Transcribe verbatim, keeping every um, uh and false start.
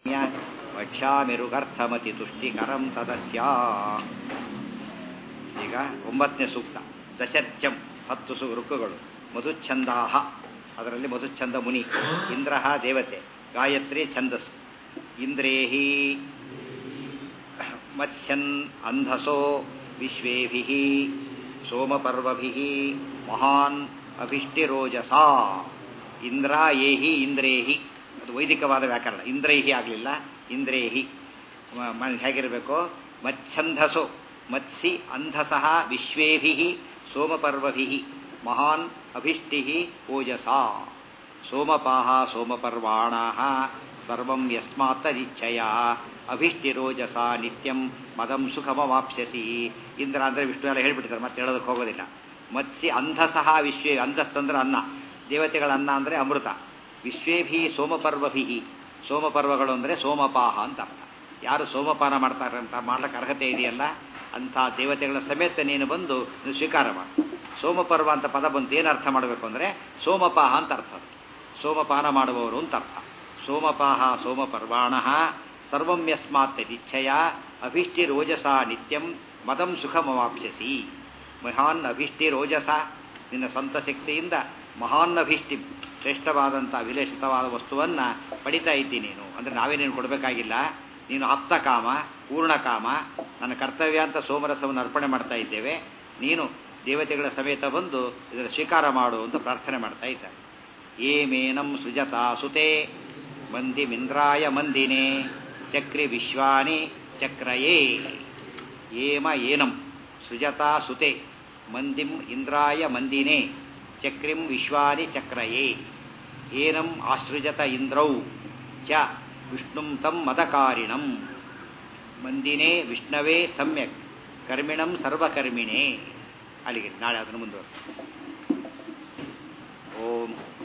ವಕ್ಷ್ಯಾಮಿರುಗರ್ಥಮತಿ ತುಷ್ಟಿಕರಂ ತದಸ್ಯ. ಈಗ ಒಂಬತ್ತನೇ ಸೂಕ್ತ. ದಶರ್ಚಂ ಹತ್ತು ಸು ಋಕ್ಕುಗಳು. ಮಧುಚ್ಛಂದಾಹ ಅದರಲ್ಲಿ ಮಧುಚ್ಛಂದ ಮುನಿ. ಇಂದ್ರ ದೇವತೆ. ಗಾಯತ್ರಿ ಛಂದಸ್ಸು. ಇಂದ್ರೇಹಿ ಮತ್ಸ್ಯನ್ ಅಂಧಸೋ ವಿಶ್ವೇಭಿಃ ಸೋಮಪರ್ವಭಿಃ ಮಹಾನ್ ಅಭಿಷ್ಟಿರೋಜಸಾ. ಇಂದ್ರ ಏಹಿ ಇಂದ್ರೇಹಿ ಅದು ವೈದಿಕವಾದ ವ್ಯಾಕರಣ. ಇಂದ್ರೈಹಿ ಆಗಲಿಲ್ಲ, ಇಂದ್ರೇಹಿ ಹೇಗಿರಬೇಕು? ಮಚ್ಛಂಧಸೋ ಮತ್ಸಿ ಅಂಧಸಃ ವಿಶ್ವೇಭಿಃ ಸೋಮಪರ್ವಭಿಃ ಮಹಾನ್ ಅಭಿಷ್ಟಿಃ ಓಜಸಾ. ಸೋಮಪಾಹ ಸೋಮಪರ್ವಾಣಾಃ ಸರ್ವಂ ಯಸ್ಮಾತ್ ತದಿಚ್ಛಯ ಅಭಿಷ್ಟಿರೋಜಸಾ ನಿತ್ಯಂ ಮದಂ ಸುಖಮವಾಪ್ಸ್ಯಸಿ. ಇಂದ್ರ ಅಂದರೆ ವಿಷ್ಣು ಎಲ್ಲ ಹೇಳ್ಬಿಟ್ಟಿದ್ದಾರೆ, ಮತ್ತೆ ಹೇಳೋದಕ್ಕೆ ಹೋಗೋದಿಲ್ಲ. ಮತ್ಸಿ ಅಂಧಸಃ ವಿಶ್ವೇ ಅಂಧಸ್ತಂದ್ರೆ ಅನ್ನ, ದೇವತೆಗಳ ಅನ್ನ ಅಂದರೆ ಅಮೃತ. ವಿಶ್ವೇಭಿ ಸೋಮಪರ್ವಭಿ ಸೋಮಪರ್ವಗಳು ಅಂದರೆ ಸೋಮಪಾಹ ಅಂತ ಅರ್ಥ. ಯಾರು ಸೋಮಪಾನ ಮಾಡ್ತಾರೆ ಅಂತ ಮಾಡ್ಲಿಕ್ಕೆ ಅರ್ಹತೆ ಇದೆಯಲ್ಲ ಅಂಥ ದೇವತೆಗಳ ಸಮೇತ ನೀನು ಬಂದು ನೀವು ಸ್ವೀಕಾರ ಮಾಡು. ಸೋಮಪರ್ವ ಅಂತ ಪದ ಬಂತು, ಏನು ಅರ್ಥ ಮಾಡಬೇಕು ಅಂದರೆ ಸೋಮಪಾಹ ಅಂತ ಅರ್ಥ. ಸೋಮಪಾನ ಮಾಡುವವರು ಅಂತ ಅರ್ಥ. ಸೋಮಪಾಹ ಸೋಮಪರ್ವಾಣಃ ಸರ್ವಂ ಯಸ್ಮಾತ್ ತದಿಚ್ಛಯ ಅಭಿಷ್ಟಿರೋಜಸಾ ನಿತ್ಯಂ ಮದಂ ಸುಖಮವಾಪ್ಸ್ಯಸಿ. ಮಹಾನ್ ಅಭಿಷ್ಟಿರೋಜಸ ನಿನ್ನ ಸ್ವಂತ ಶಕ್ತಿಯಿಂದ ಮಹಾನ್ ಅಭಿಷ್ಟಿ ಶ್ರೇಷ್ಠವಾದಂಥ ವಿಲೇಷಿತವಾದ ವಸ್ತುವನ್ನು ಪಡಿತಾ ಇದ್ದೀನಿ ನೀನು. ಅಂದರೆ ನಾವೇನೇನು ಕೊಡಬೇಕಾಗಿಲ್ಲ, ನೀನು ಆಪ್ತಕಾಮ ಪೂರ್ಣಕಾಮ, ನನ್ನ ಕರ್ತವ್ಯ ಅಂತ ಸೋಮರಸವನ್ನು ಅರ್ಪಣೆ ಮಾಡ್ತಾ ಇದ್ದೇವೆ. ನೀನು ದೇವತೆಗಳ ಸಮೇತ ಬಂದು ಇದರ ಸ್ವೀಕಾರ ಮಾಡು ಅಂತ ಪ್ರಾರ್ಥನೆ ಮಾಡ್ತಾ ಇದ್ದಾರೆ. ಏಮೇನಂ ಸೃಜತಾ ಸುತೆ ಮಂದಿಮಿಂದ್ರಾಯ ಮಂದಿನೇ ಚಕ್ರಿ ವಿಶ್ವಾನಿ ಚಕ್ರಯೇ. ಏಮ ಏನಂ ಸೃಜತಾ ಸುತೆ ಮಂದಿಂ ಇಂದ್ರಾಯ ಮಂದಿನೇ ಚಕ್ರಿಂ ವಿಶ್ವಾನಿ ಚಕ್ರಯೇ. ಏನಂ ಆಸೃಜತ ಇಂದ್ರೌ ಚ ವಿಷ್ಣುಂ ತಂ ಮದಕಾರಿಣಂ ಮಂದಿನೇ ವಿಷ್ಣವೇ ಸಮ್ಯಕ್ ಕರ್ಮಿಣಂ ಸರ್ವಕರ್ಮಿಣೇ. ಅಲ್ಲಿಗೆ ನಾಳೆ ಅದನ್ನು ಮುಂದುವರೆಸಿ. ಓಂ